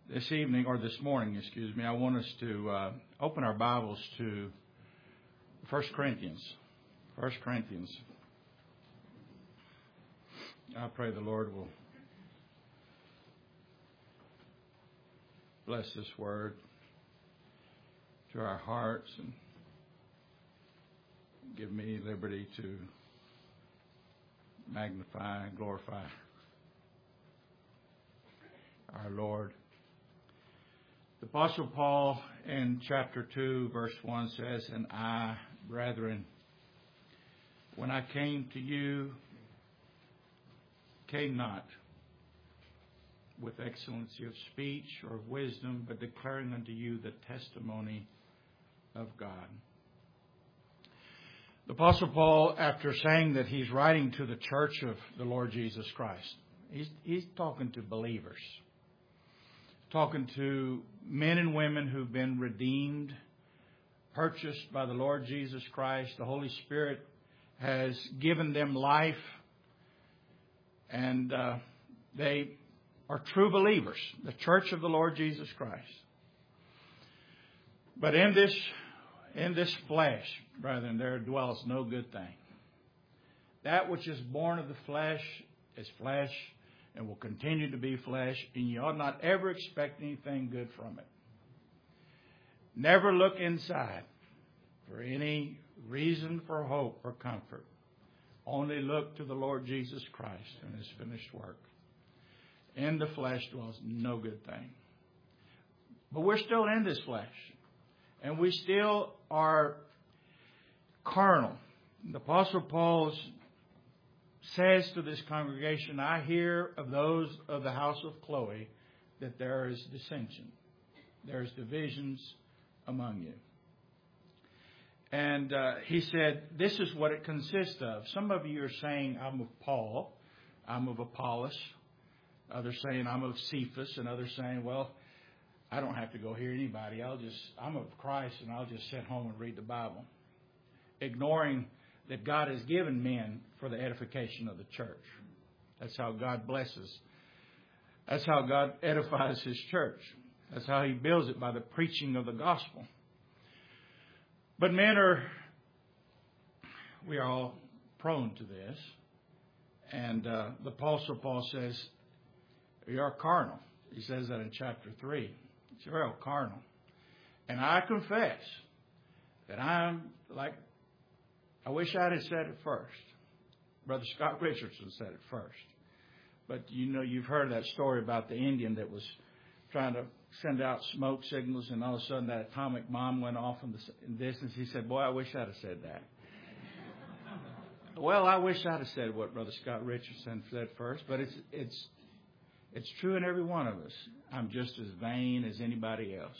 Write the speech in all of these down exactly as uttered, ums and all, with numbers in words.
this evening, or this morning, excuse me, I want us to uh, open our Bibles to First Corinthians. First Corinthians. I pray the Lord will bless this word to our hearts and give me liberty to magnify and glorify our Lord. The Apostle Paul in chapter two, verse one says, "And I, brethren, when I came to you, came not with excellency of speech or of wisdom, but declaring unto you the testimony of God." The Apostle Paul, after saying that he's writing to the church of the Lord Jesus Christ, he's, he's talking to believers. Talking to men and women who've been redeemed, purchased by the Lord Jesus Christ. The Holy Spirit has given them life, and uh, they are true believers, the church of the Lord Jesus Christ. But in this, in this flesh, brethren, there dwells no good thing. That which is born of the flesh is flesh, and will continue to be flesh, and you ought not ever expect anything good from it. Never look inside for any reason for hope or comfort. Only look to the Lord Jesus Christ and His finished work. In the flesh dwells no good thing. But we're still in this flesh, and we still are carnal. The Apostle Paul's says to this congregation, "I hear of those of the house of Chloe that there is dissension. There's divisions among you." And uh, he said, this is what it consists of. Some of you are saying, "I'm of Paul, I'm of Apollos." Others saying, "I'm of Cephas." And others saying, "Well, I don't have to go hear anybody. I'll just, I'm of Christ, and I'll just sit home and read the Bible." Ignoring that God has given men for the edification of the church. That's how God blesses. That's how God edifies His church. That's how He builds it, by the preaching of the gospel. But men are, we are all prone to this. And uh, the Apostle Paul says, "You are carnal." He says that in chapter three. You're all carnal. And I confess that I'm like, I wish I had said it first. Brother Scott Richardson said it first. But you know, you've heard that story about the Indian that was trying to send out smoke signals, and all of a sudden that atomic bomb went off in the in distance. He said, "Boy, I wish I'd have said that." Well, I wish I'd have said what Brother Scott Richardson said first, but it's it's it's true in every one of us. I'm just as vain as anybody else.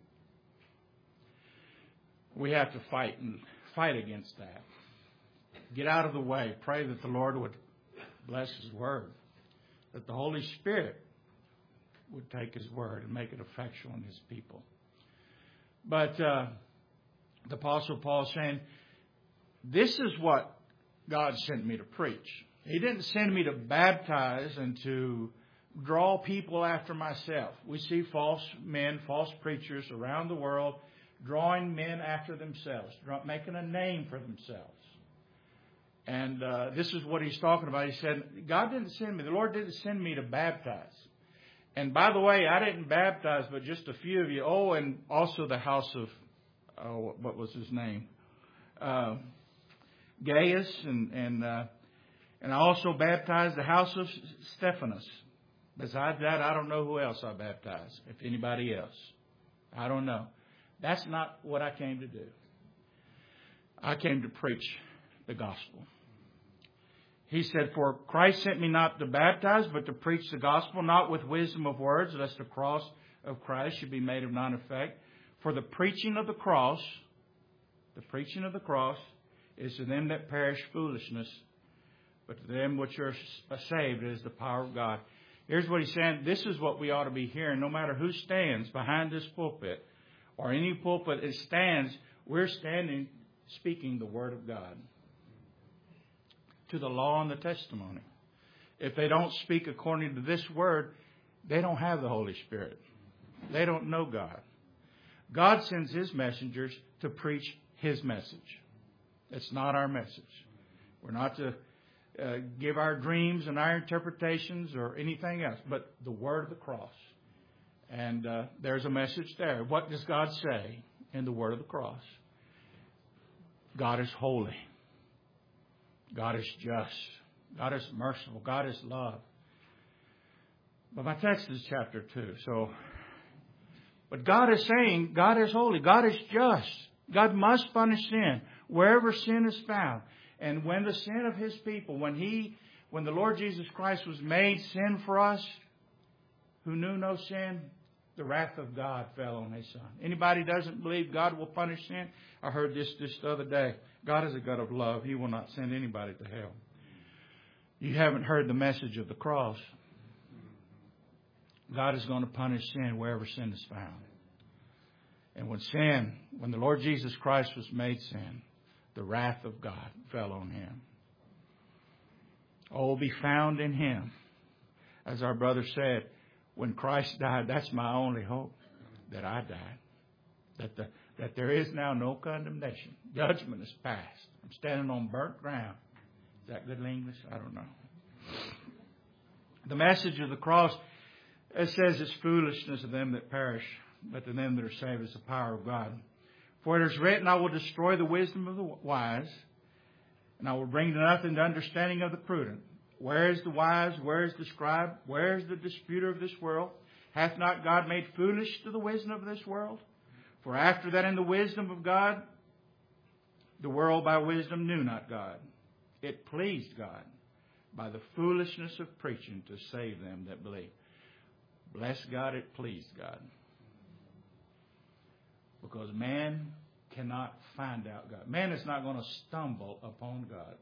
We have to fight and fight against that. Get out of the way. Pray that the Lord would bless His word. That the Holy Spirit would take His word and make it effectual in His people. But uh, the Apostle Paul is saying, this is what God sent me to preach. He didn't send me to baptize and to draw people after myself. We see false men, false preachers around the world drawing men after themselves, making a name for themselves. And uh, this is what he's talking about. He said, God didn't send me. The Lord didn't send me to baptize. And by the way, I didn't baptize, but just a few of you. Oh, and also the house of, oh, what was his name? Uh, Gaius. And and, uh, and I also baptized the house of Stephanus. Besides that, I don't know who else I baptized, if anybody else. I don't know. That's not what I came to do. I came to preach the gospel. He said, "For Christ sent me not to baptize, but to preach the gospel, not with wisdom of words, lest the cross of Christ should be made of none effect. For the preaching of the cross, the preaching of the cross is to them that perish foolishness, but to them which are saved is the power of God." Here's what he's saying. This is what we ought to be hearing, no matter who stands behind this pulpit or any pulpit that stands. We're standing speaking the word of God to the law and the testimony. If they don't speak according to this word, they don't have the Holy Spirit. They don't know God. God sends His messengers to preach His message. It's not our message. We're not to uh, give our dreams and our interpretations or anything else, but the word of the cross. And uh, there's a message there. What does God say in the word of the cross? God is holy. God is just. God is merciful. God is love. But my text is chapter two. So, but God is saying God is holy. God is just. God must punish sin wherever sin is found. And when the sin of His people, when He, when the Lord Jesus Christ was made sin for us, who knew no sin, the wrath of God fell on His Son. Anybody doesn't believe God will punish sin? I heard this just the other day. God is a God of love. He will not send anybody to hell. You haven't heard the message of the cross. God is going to punish sin wherever sin is found. And when sin, when the Lord Jesus Christ was made sin, the wrath of God fell on Him. Oh, be found in Him. As our brother said, when Christ died, that's my only hope, that I died. That the, that there is now no condemnation. Judgment is passed. I'm standing on burnt ground. Is that good English? I don't know. The message of the cross, it says it's foolishness of them that perish, but to them that are saved is the power of God. For it is written, I will destroy the wisdom of the wise, and I will bring to nothing the understanding of the prudent. Where is the wise? Where is the scribe? Where is the disputer of this world? Hath not God made foolish to the wisdom of this world? For after that in the wisdom of God, the world by wisdom knew not God. It pleased God by the foolishness of preaching to save them that believe. Bless God, it pleased God. Because man cannot find out God. Man is not going to stumble upon God.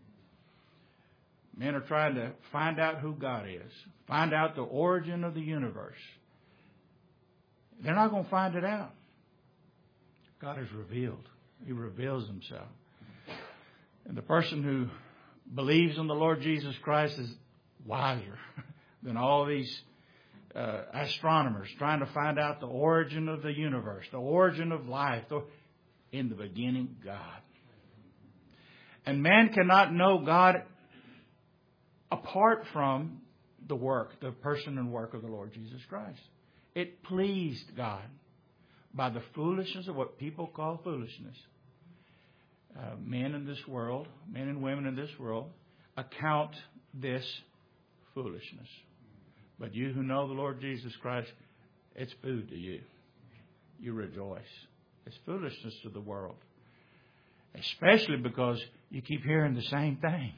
Men are trying to find out who God is. Find out the origin of the universe. They're not going to find it out. God is revealed. He reveals Himself. And the person who believes in the Lord Jesus Christ is wiser than all these uh, astronomers trying to find out the origin of the universe, the origin of life. The, in the beginning, God. And man cannot know God apart from the work, the person and work of the Lord Jesus Christ. It pleased God by the foolishness of what people call foolishness. Uh, men in this world, men and women in this world, account this foolishness. But you who know the Lord Jesus Christ, it's food to you. You rejoice. It's foolishness to the world. Especially because you keep hearing the same thing.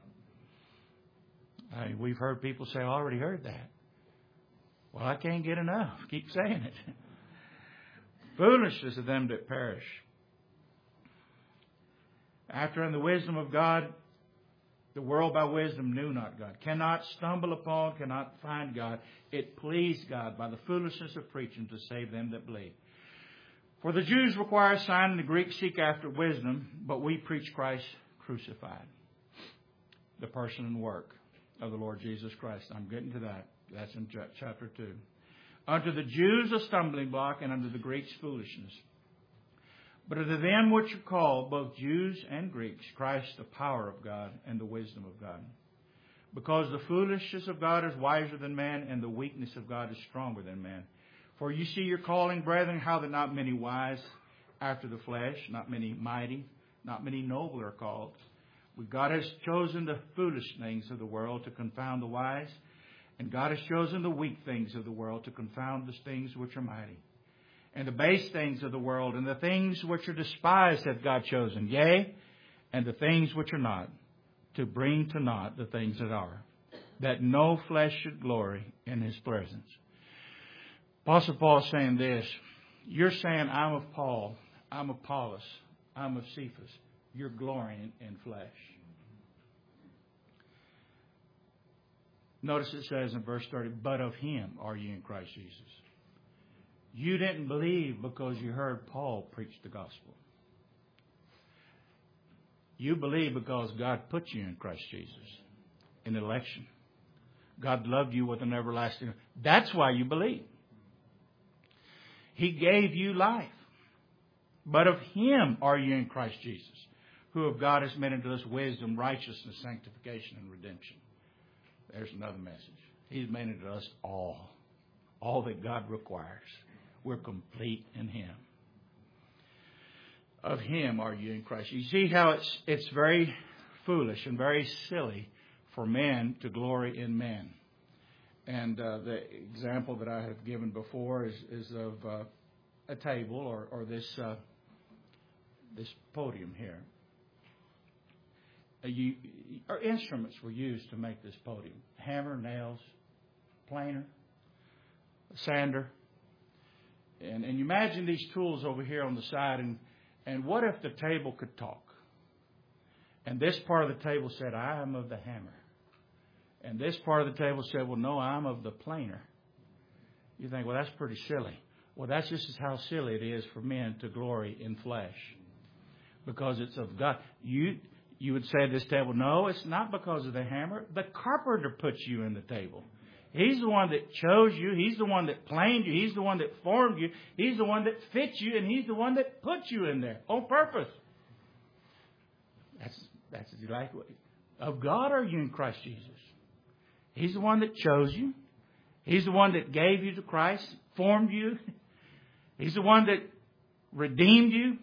I mean, we've heard people say, I already heard that. Well, I can't get enough. Keep saying it. Foolishness of them that perish. After in the wisdom of God, the world by wisdom knew not God. Cannot stumble upon, cannot find God. It pleased God by the foolishness of preaching to save them that believe. For the Jews require a sign and the Greeks seek after wisdom, but we preach Christ crucified. The person and work of the Lord Jesus Christ. I'm getting to that. That's in chapter two. Unto the Jews a stumbling block, and unto the Greeks foolishness. But unto them which are called, both Jews and Greeks, Christ the power of God and the wisdom of God. Because the foolishness of God is wiser than man, and the weakness of God is stronger than man. For you see your calling, brethren, how that not many wise after the flesh, not many mighty, not many noble are called. But God has chosen the foolish things of the world to confound the wise, and God has chosen the weak things of the world to confound the things which are mighty. And the base things of the world, and the things which are despised hath God chosen, yea, and the things which are not, to bring to naught the things that are, that no flesh should glory in His presence. Apostle Paul is saying this. You're saying, I'm of Paul, I'm of Apollos, I'm of Cephas. You're glorying in flesh. Notice it says in verse thirty, but of Him are ye in Christ Jesus. You didn't believe because you heard Paul preach the gospel. You believe because God put you in Christ Jesus in election. God loved you with an everlasting. That's why you believe. He gave you life. But of Him are you in Christ Jesus, who of God has made unto us wisdom, righteousness, sanctification, and redemption. There's another message. He's made unto us all. All that God requires. We're complete in Him. Of Him are you in Christ. You see how it's it's very foolish and very silly for men to glory in men. And uh, the example that I have given before is, is of uh, a table or, or this uh, this podium here. Uh, you, our instruments were used to make this podium. Hammer, nails, planer, sander. And, and you imagine these tools over here on the side, and, and what if the table could talk? And this part of the table said, I am of the hammer. And this part of the table said, well, no, I'm of the planer. You think, well, that's pretty silly. Well, that's just how silly it is for men to glory in flesh. Because it's of God. You you would say at this table, no, it's not because of the hammer. The carpenter puts you in the table. He's the one that chose you. He's the one that planed you. He's the one that formed you. He's the one that fits you. And He's the one that puts you in there on purpose. That's that's like of God are you in Christ Jesus. He's the one that chose you. He's the one that gave you to Christ, formed you. He's the one that redeemed you.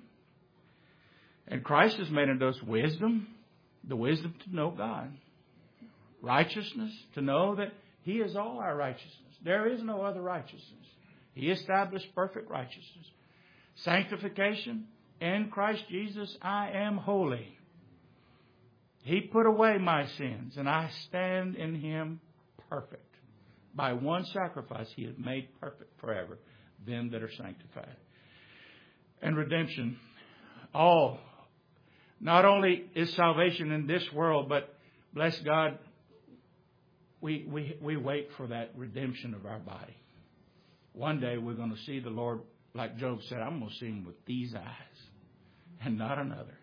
And Christ has made unto us wisdom, the wisdom to know God. Righteousness, to know that He is all our righteousness. There is no other righteousness. He established perfect righteousness. Sanctification, in Christ Jesus I am holy. He put away my sins, and I stand in Him perfect. By one sacrifice, He has made perfect forever them that are sanctified. And redemption. All. Not only is salvation in this world, but bless God, we, we, we wait for that redemption of our body. One day we're going to see the Lord, like Job said, I'm going to see Him with these eyes and not another.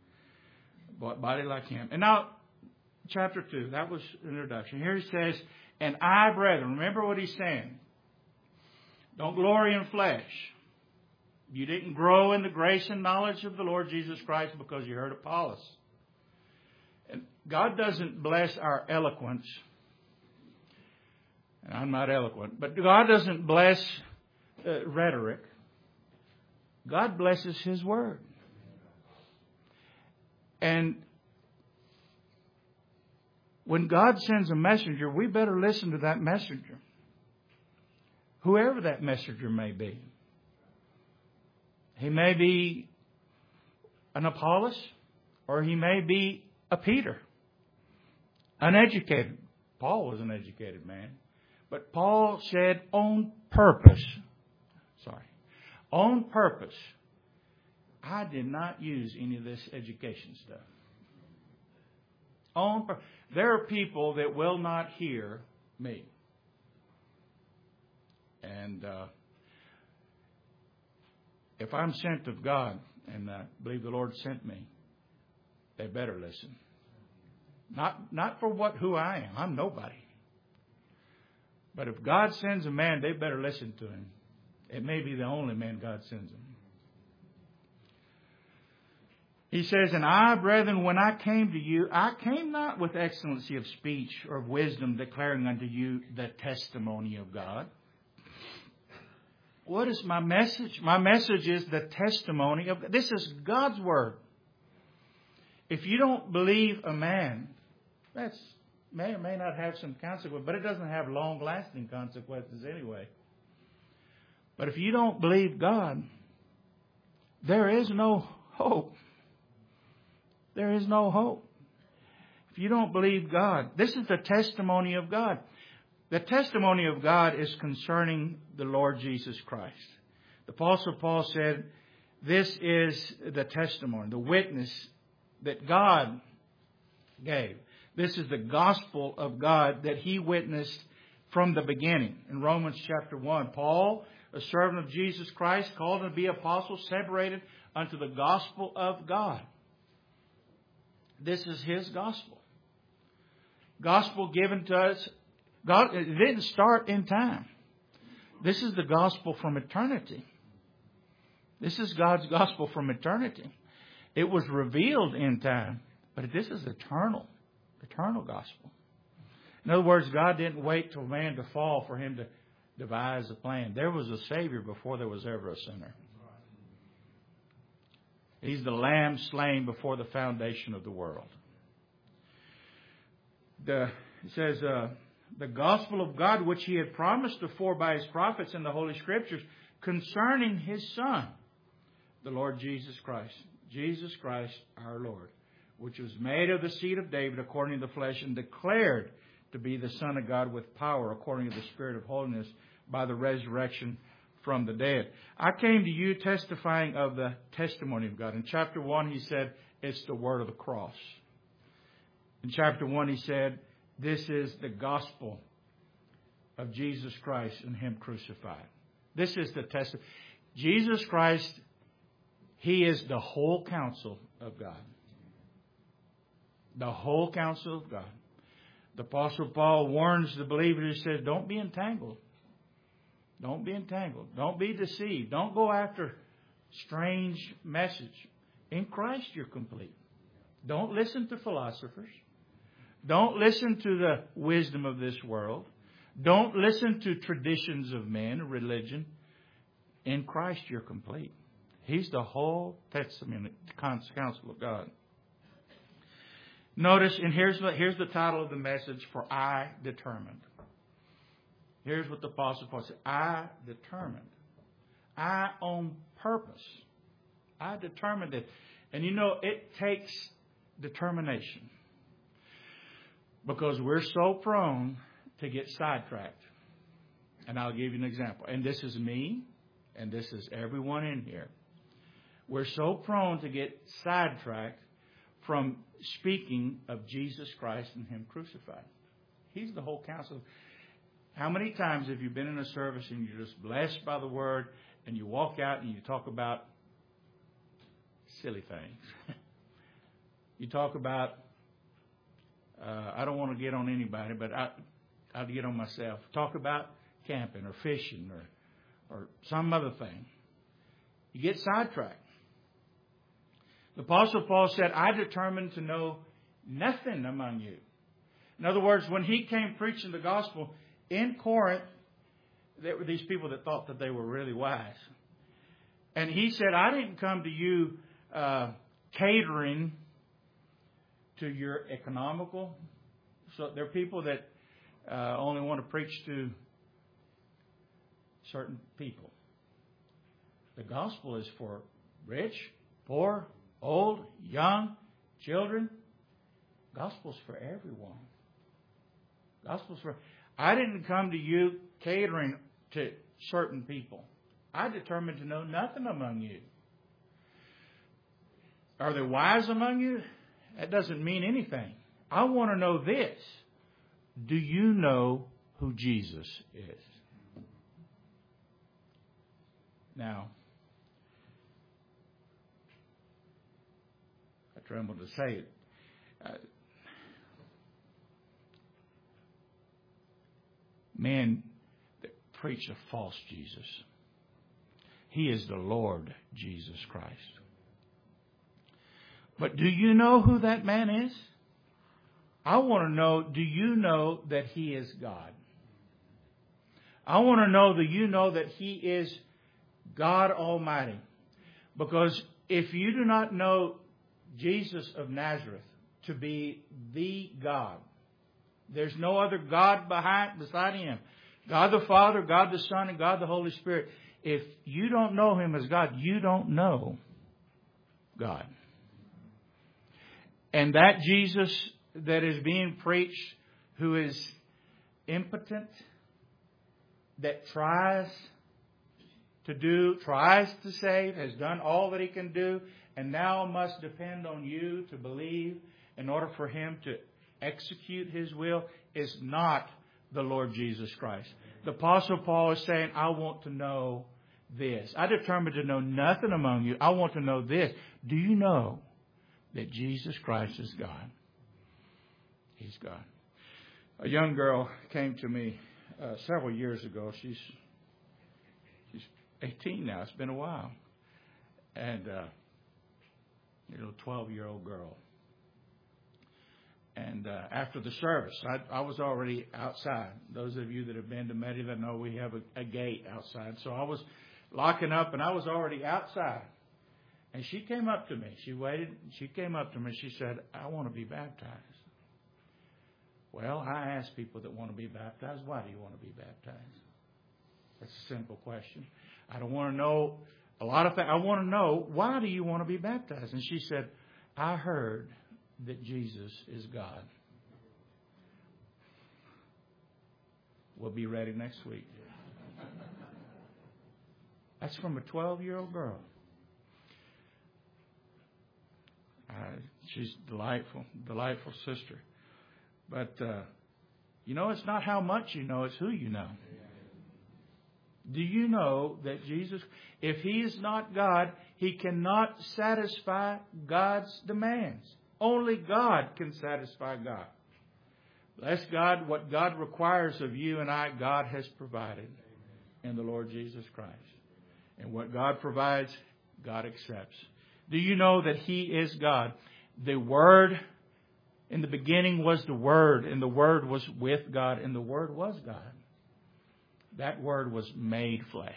Body like Him. And now, chapter two, that was an introduction. Here he says, and I, brethren, remember what he's saying. Don't glory in flesh. You didn't grow in the grace and knowledge of the Lord Jesus Christ because you heard Apollos. And God doesn't bless our eloquence. And I'm not eloquent. But God doesn't bless uh, rhetoric. God blesses His Word. And when God sends a messenger, we better listen to that messenger. Whoever that messenger may be. He may be an Apollos, or he may be a Peter. Uneducated. Paul was an educated man. But Paul said on purpose. Sorry. On purpose. I did not use any of this education stuff. On purpose. There are people that will not hear me. And uh, if I'm sent of God, and I believe the Lord sent me, they better listen. Not not for what who I am. I'm nobody. But if God sends a man, they better listen to him. It may be the only man God sends him. He says, and I, brethren, when I came to you, I came not with excellency of speech or of wisdom, declaring unto you the testimony of God. What is my message? My message is the testimony of God. This is God's Word. If you don't believe a man, that's may or may not have some consequences, but it doesn't have long-lasting consequences anyway. But if you don't believe God, there is no hope. There is no hope. If you don't believe God, this is the testimony of God. The testimony of God is concerning the Lord Jesus Christ. The Apostle Paul said, this is the testimony, the witness that God gave. This is the gospel of God that He witnessed from the beginning. In Romans chapter one, Paul, a servant of Jesus Christ, called to be apostle, separated unto the gospel of God. This is His gospel. Gospel given to us. God, it didn't start in time. This is the gospel from eternity. This is God's gospel from eternity. It was revealed in time, but this is eternal, eternal gospel. In other words, God didn't wait till man to fall for him to devise a plan. There was a Savior before there was ever a sinner. He's the Lamb slain before the foundation of the world. The, it says, uh, the gospel of God, which He had promised before by His prophets in the Holy Scriptures, concerning His Son, the Lord Jesus Christ. Jesus Christ, our Lord, which was made of the seed of David according to the flesh, and declared to be the Son of God with power according to the Spirit of holiness by the resurrection from the dead. I came to you testifying of the testimony of God. In chapter one, He said, it's the word of the cross. In chapter one, He said, this is the gospel of Jesus Christ and Him crucified. This is the testimony. Jesus Christ, He is the whole counsel of God. The whole counsel of God. The Apostle Paul warns the believer. He says, don't be entangled. Don't be entangled. Don't be deceived. Don't go after strange message. In Christ you're complete. Don't listen to philosophers. Don't listen to the wisdom of this world. Don't listen to traditions of men, religion. In Christ you're complete. He's the whole testament, counsel of God. Notice, and here's the, here's the title of the message, For I Determined. Here's what the Apostle Paul said. I determined. I on purpose. I determined it. And you know, it takes determination. Because we're so prone to get sidetracked. And I'll give you an example. And this is me, and this is everyone in here. We're so prone to get sidetracked from speaking of Jesus Christ and Him crucified. He's the whole counsel. How many times have you been in a service and you're just blessed by the Word and you walk out and you talk about silly things? You talk about, uh, I don't want to get on anybody, but I, I'll get on myself. Talk about camping or fishing or, or some other thing. You get sidetracked. The Apostle Paul said, I determined to know nothing among you. In other words, when he came preaching the gospel in Corinth, there were these people that thought that they were really wise. And he said, I didn't come to you uh, catering to your economical. So there are people that uh, only want to preach to certain people. The gospel is for rich, poor, old, young, children. Gospel's for everyone. Gospel's for... I didn't come to you catering to certain people. I determined to know nothing among you. Are there wise among you? That doesn't mean anything. I want to know this. Do you know who Jesus is? Now, I tremble to say it. Uh, men that preach a false Jesus. He is the Lord Jesus Christ. But do you know who that man is? I want to know, do you know that He is God? I want to know, do you know that He is God Almighty? Because if you do not know Jesus of Nazareth to be the God, there's no other God behind, beside Him. God the Father, God the Son, and God the Holy Spirit. If you don't know Him as God, you don't know God. And that Jesus that is being preached, who is impotent, that tries to do, tries to save, has done all that He can do, and now must depend on you to believe in order for Him to execute His will, is not the Lord Jesus Christ. The Apostle Paul is saying, I want to know this. I determined to know nothing among you. I want to know this. Do you know that Jesus Christ is God? He's God. A young girl came to me uh, several years ago. She's she's eighteen now. It's been a while. and uh, you know, twelve-year-old girl. And uh, after the service, I, I was already outside. Those of you that have been to Medina know we have a, a gate outside. So I was locking up, and I was already outside. And she came up to me. She waited. She came up to me. She said, "I want to be baptized." Well, I ask people that want to be baptized, why do you want to be baptized? That's a simple question. I don't want to know a lot of things. I want to know, why do you want to be baptized? And she said, "I heard that Jesus is God." We'll be ready next week. That's from a twelve-year-old girl. Uh, she's delightful, delightful sister. But, uh, you know, it's not how much you know, it's who you know. Do you know that Jesus, if He is not God, He cannot satisfy God's demands. Only God can satisfy God. Bless God, what God requires of you and I, God has provided in the Lord Jesus Christ. And what God provides, God accepts. Do you know that He is God? The Word in the beginning was the Word, and the Word was with God, and the Word was God. That Word was made flesh.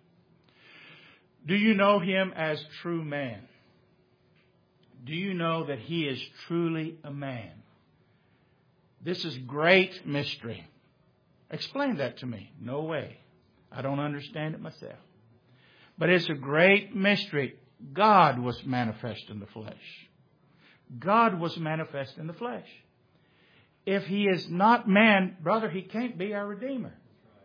Do you know Him as true man? Do you know that He is truly a man? This is great mystery. Explain that to me. No way. I don't understand it myself. But it's a great mystery. God was manifest in the flesh. God was manifest in the flesh. If He is not man, brother, He can't be our Redeemer.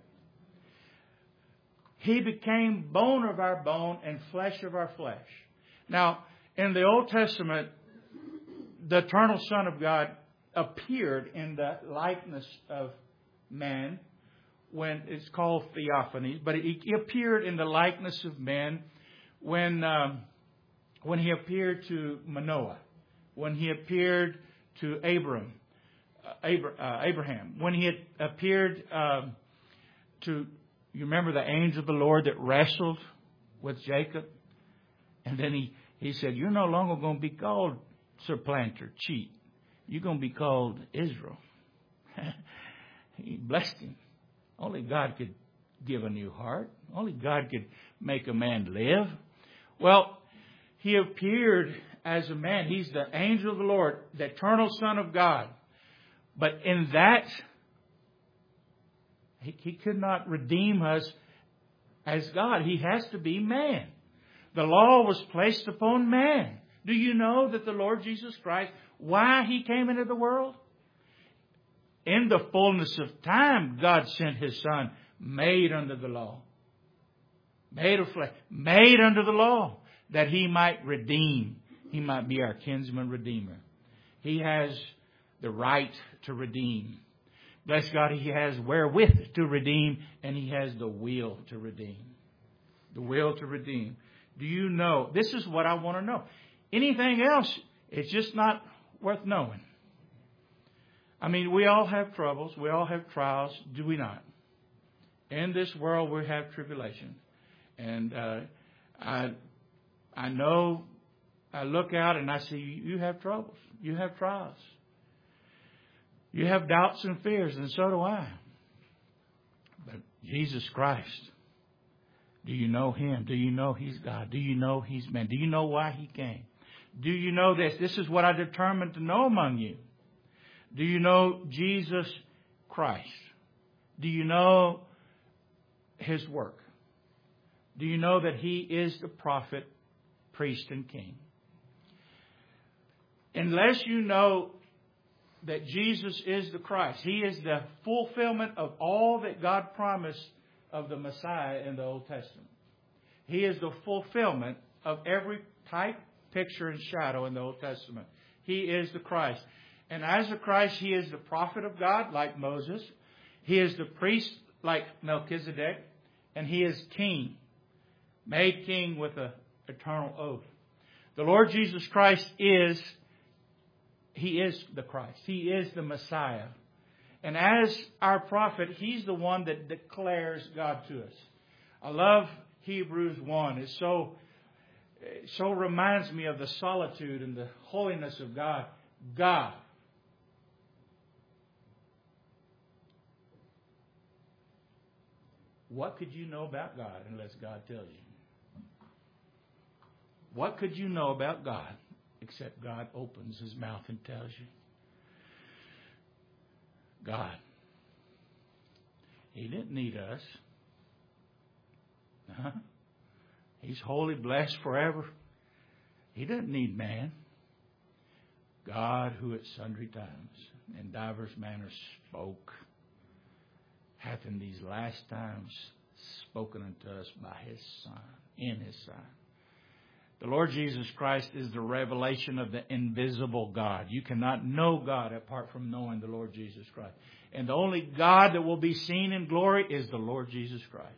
He became bone of our bone and flesh of our flesh. Now, in the Old Testament, the eternal Son of God appeared in the likeness of man when it's called theophany, but He appeared in the likeness of man when um, when He appeared to Manoah, when He appeared to Abram, uh, Abra, uh, Abraham, when He had appeared um, to, you remember the angel of the Lord that wrestled with Jacob? And then he, he said, "You're no longer going to be called supplanter, cheat. You're going to be called Israel." He blessed him. Only God could give a new heart. Only God could make a man live. Well, He appeared as a man. He's the angel of the Lord, the eternal Son of God. But in that, he, he could not redeem us as God. He has to be man. The law was placed upon man. Do you know that the Lord Jesus Christ, why He came into the world? In the fullness of time, God sent His Son, made under the law. Made of flesh. Made under the law. That He might redeem. He might be our kinsman redeemer. He has the right to redeem. Bless God, He has wherewith to redeem, and He has the will to redeem. The will to redeem. Do you know? This is what I want to know. Anything else, it's just not worth knowing. I mean, we all have troubles. We all have trials. Do we not? In this world, we have tribulation. And uh, I I know, I look out and I see you have troubles. You have trials. You have doubts and fears, and so do I. But Jesus Christ, do you know Him? Do you know He's God? Do you know He's man? Do you know why He came? Do you know this? This is what I determined to know among you. Do you know Jesus Christ? Do you know His work? Do you know that He is the prophet, priest, and king? Unless you know that Jesus is the Christ, He is the fulfillment of all that God promised of the Messiah in the Old Testament. He is the fulfillment of every type, picture, and shadow in the Old Testament. He is the Christ. And as the Christ, He is the prophet of God, like Moses. He is the priest, like Melchizedek. And He is king, made king with an eternal oath. The Lord Jesus Christ is, He is the Christ. He is the Messiah. And as our prophet, He's the one that declares God to us. I love Hebrews one. It's so, It so reminds me of the solitude and the holiness of God. God. What could you know about God unless God tells you? What could you know about God except God opens His mouth and tells you? God. He didn't need us. Uh-huh. He's holy, blessed forever. He doesn't need man. God, who at sundry times in divers manners spoke, hath in these last times spoken unto us by His Son, in His Son. The Lord Jesus Christ is the revelation of the invisible God. You cannot know God apart from knowing the Lord Jesus Christ. And the only God that will be seen in glory is the Lord Jesus Christ.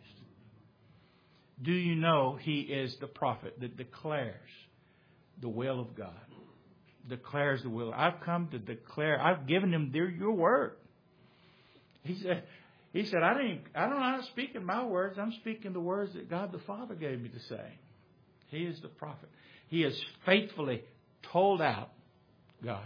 Do you know He is the prophet that declares the will of God? Declares the will. I've come to declare. I've given Him their, your word. He said, He said, I didn't. I don't. I'm not speaking my words. I'm speaking the words that God the Father gave me to say. He is the prophet. He has faithfully told out God.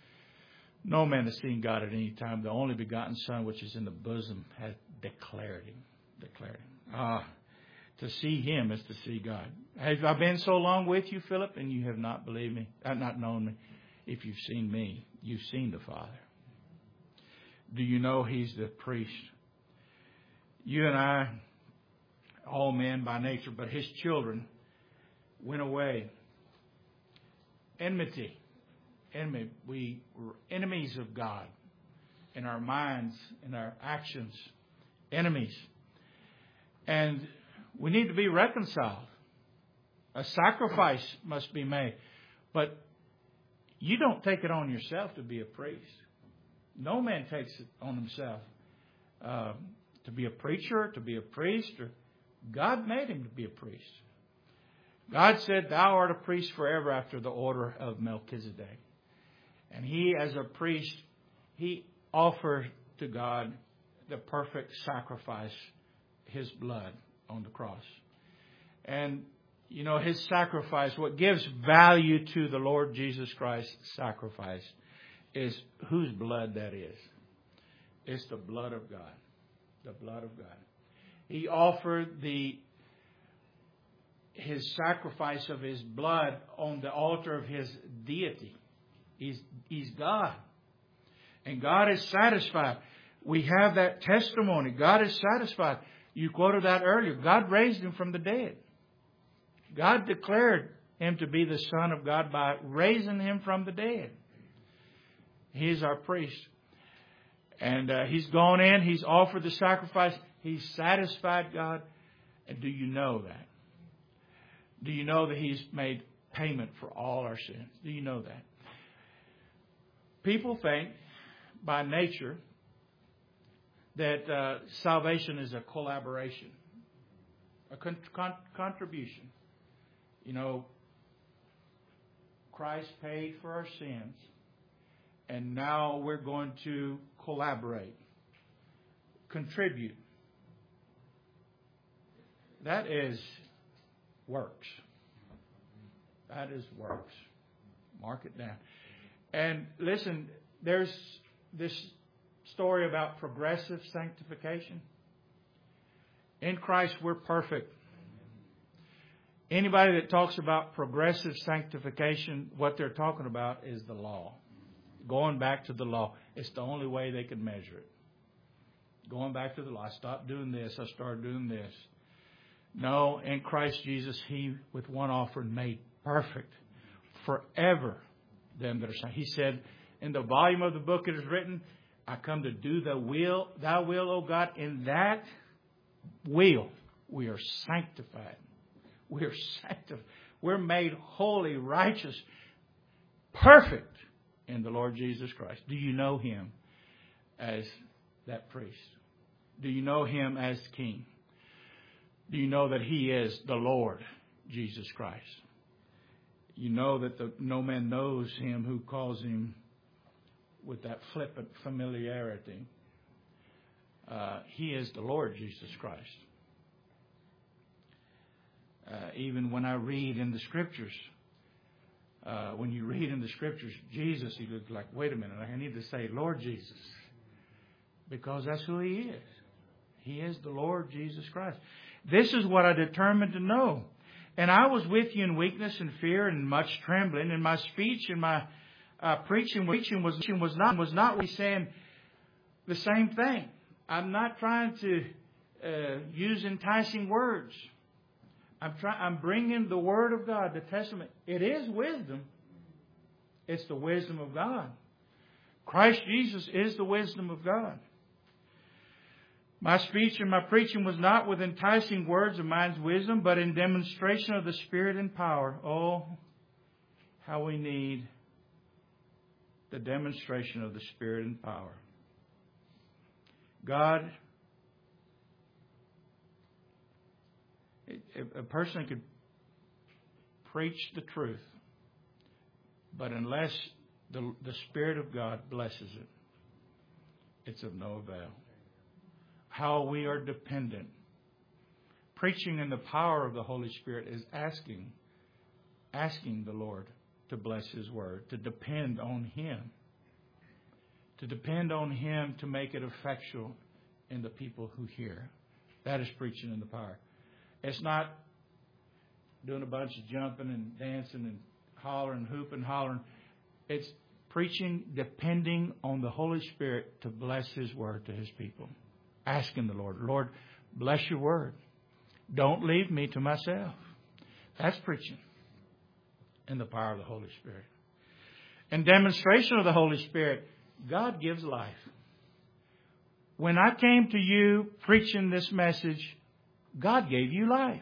No man has seen God at any time. The only begotten Son, which is in the bosom, has declared Him. Declared Him. Ah, to see Him is to see God. Have I been so long with you, Philip, and you have not believed me, uh, not known me? If you've seen me, you've seen the Father. Do you know He's the priest? You and I, all men by nature, but His children, went away. Enmity. Enemy. We were enemies of God in our minds, in our actions. Enemies. And we need to be reconciled. A sacrifice must be made. But you don't take it on yourself to be a priest. No man takes it on himself uh, to be a preacher, to be a priest. Or God made him to be a priest. God said, "Thou art a priest forever after the order of Melchizedek." And he, as a priest, he offered to God the perfect sacrifice, His blood on the cross. And, you know, His sacrifice, what gives value to the Lord Jesus Christ's sacrifice is whose blood that is. It's the blood of God. The blood of God. He offered the His sacrifice of His blood on the altar of His deity. He's, he's God. And God is satisfied. We have that testimony. God is satisfied. You quoted that earlier. God raised Him from the dead. God declared Him to be the Son of God by raising Him from the dead. He is our priest. And uh, He's gone in. He's offered the sacrifice. He's satisfied God. And do you know that? Do you know that He's made payment for all our sins? Do you know that? People think by nature that uh, salvation is a collaboration, a con- con- contribution. You know, Christ paid for our sins, and now we're going to collaborate, contribute. That is works. That is works. Mark it down. And listen, there's this story about progressive sanctification. In Christ, we're perfect. Anybody that talks about progressive sanctification, what they're talking about is the law. Going back to the law. It's the only way they can measure it. Going back to the law. I stopped doing this. I started doing this. No, in Christ Jesus, He, with one offering, made perfect forever them that are saved. He said, in the volume of the book it is written, I come to do the will, Thy will, O God. In that will, we are sanctified. We are sanctified. We're made holy, righteous, perfect in the Lord Jesus Christ. Do you know Him as that priest? Do you know Him as King? Do you know that He is the Lord Jesus Christ? You know that the, no man knows Him who calls Him with that flippant familiarity. Uh, he is the Lord Jesus Christ. Uh, even when I read in the Scriptures, uh, when you read in the Scriptures, Jesus, you look like, wait a minute, I need to say, Lord Jesus. Because that's who He is. He is the Lord Jesus Christ. This is what I determined to know. And I was with you in weakness and fear and much trembling. And my speech and my uh, preaching, preaching was, was not was not really saying the same thing. I'm not trying to uh, use enticing words. I'm trying. I'm bringing the Word of God, the Testament. It is wisdom. It's the wisdom of God. Christ Jesus is the wisdom of God. My speech and my preaching was not with enticing words of man's wisdom, but in demonstration of the Spirit and power. Oh, how we need the demonstration of the Spirit and power. God, a person could preach the truth, but unless the, the Spirit of God blesses it, it's of no avail. How we are dependent. Preaching in the power of the Holy Spirit is asking, asking the Lord to bless His Word, to depend on Him, to depend on Him to make it effectual in the people who hear. That is preaching in the power. It's not doing a bunch of jumping and dancing and hollering, hooping, hollering. It's preaching, depending on the Holy Spirit to bless His Word to His people. Asking the Lord, Lord, bless your Word. Don't leave me to myself. That's preaching in the power of the Holy Spirit. In demonstration of the Holy Spirit, God gives life. When I came to you preaching this message, God gave you life.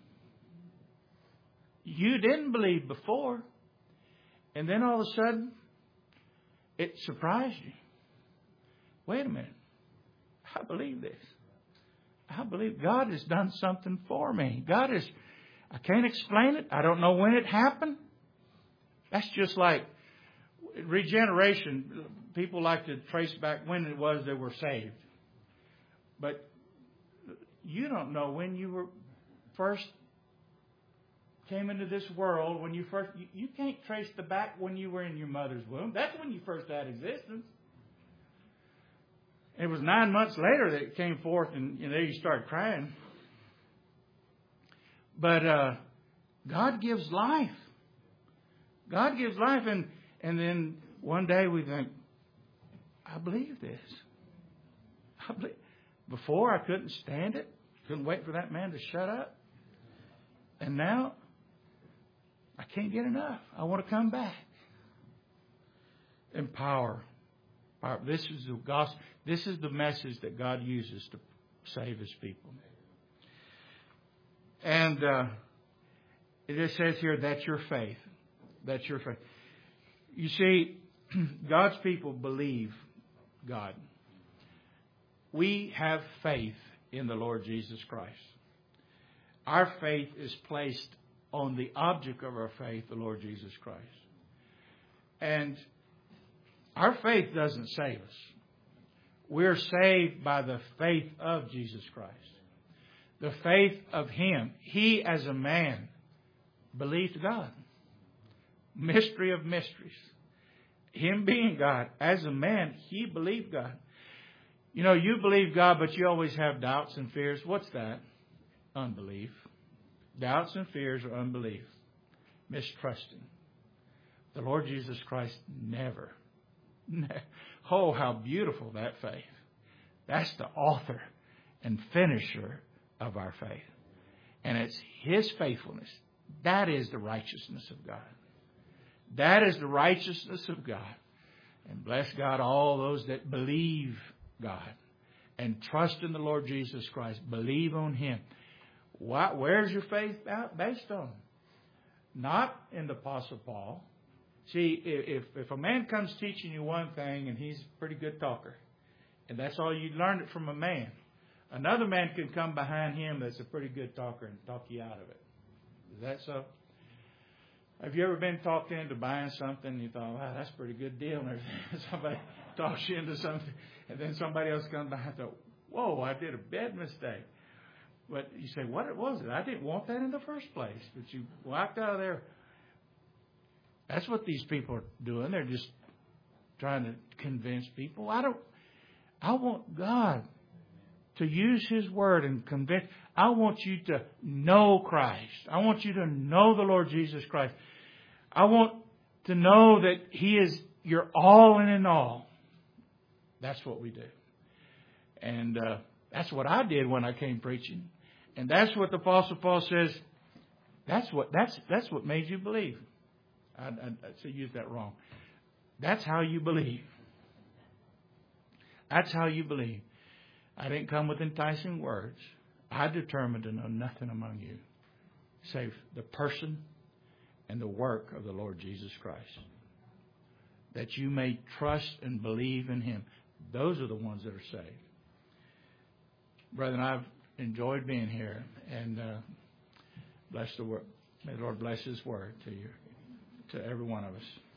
You didn't believe before. And then all of a sudden, it surprised you. Wait a minute. I believe this. I believe God has done something for me. God is, I can't explain it. I don't know when it happened. That's just like regeneration. People like to trace back when it was they were saved. But you don't know when you were first came into this world, when you first, you, you can't trace the back when you were in your mother's womb. That's when you first had existence. It was nine months later that it came forth, and you know you started crying. But uh, God gives life. God gives life, and and then one day we think, I believe this. I believe. Before I couldn't stand it, couldn't wait for that man to shut up, and now I can't get enough. I want to come back. And power. Power. This is the gospel. This is the message that God uses to save His people. And uh, it just says here, that's your faith. That's your faith. You see, God's people believe God. We have faith in the Lord Jesus Christ. Our faith is placed on the object of our faith, the Lord Jesus Christ. And our faith doesn't save us. We're saved by the faith of Jesus Christ. The faith of Him. He, as a man, believed God. Mystery of mysteries. Him being God, as a man, He believed God. You know, you believe God, but you always have doubts and fears. What's that? Unbelief. Doubts and fears are unbelief. Mistrusting. The Lord Jesus Christ never. Oh, how beautiful that faith. That's the author and finisher of our faith. And it's His faithfulness. That is the righteousness of God. That is the righteousness of God. And bless God, all those that believe God and trust in the Lord Jesus Christ. Believe on Him. Why, where's your faith based on? Not in the Apostle Paul. See, if, if a man comes teaching you one thing and he's a pretty good talker, and that's all you learned it from a man, another man can come behind him that's a pretty good talker and talk you out of it. Is that so? Have you ever been talked into buying something and you thought, wow, that's a pretty good deal, and somebody talks you into something, and then somebody else comes behind and thought, whoa, I did a bad mistake. But you say, what was it? I didn't want that in the first place. But you walked out of there. That's what these people are doing. They're just trying to convince people. I don't. I want God to use His Word and convince. I want you to know Christ. I want you to know the Lord Jesus Christ. I want to know that He is your all and in all. That's what we do. And uh, that's what I did when I came preaching. And that's what the Apostle Paul says. That's what that's that's what made you believe. I, I, I used that wrong. That's how you believe. That's how you believe. I didn't come with enticing words. I determined to know nothing among you save the person and the work of the Lord Jesus Christ, that you may trust and believe in Him. Those are the ones that are saved. Brethren, I've enjoyed being here, and uh, bless the word. May the Lord bless His word to you, to every one of us.